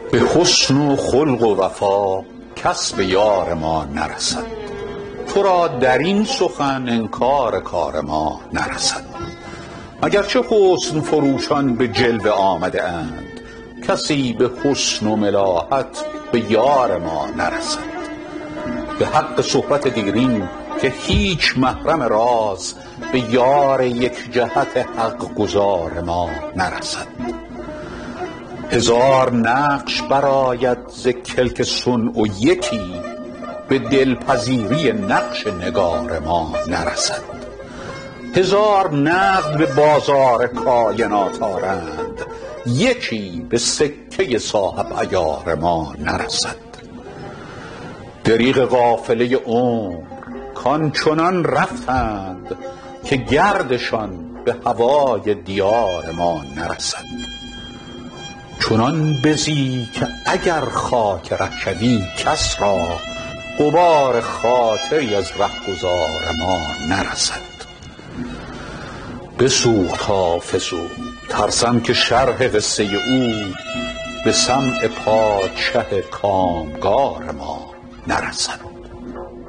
به حسن و خلق و وفا کس به یار ما نرسد، تو را در این سخن انکار کار ما نرسد. اگرچه حسن فروشان به جلوه آمده اند، کسی به حسن و ملاحت به یار ما نرسد. به حق صحبت دیرین که هیچ محرم راز، به یار یک جهت حق گزار ما نرسد. هزار نقش برآید ز کلک صنع و یکی، به دلپذیری نقش نگار ما نرسد. هزار نقد به بازار کاینات آرند، یکی به سکه صاحب عیار ما نرسد. دریغ قافله عمر کان چنان رفتند، که گردشان به هوای دیار ما نرسد. چنان بزی که اگر خاک ره شوی کس را، غبار خاطری از رهگذار ما نرسد. بسوخت حافظ و ترسم که شرح قصه او، به سمع پادشه کامگار ما نرسد.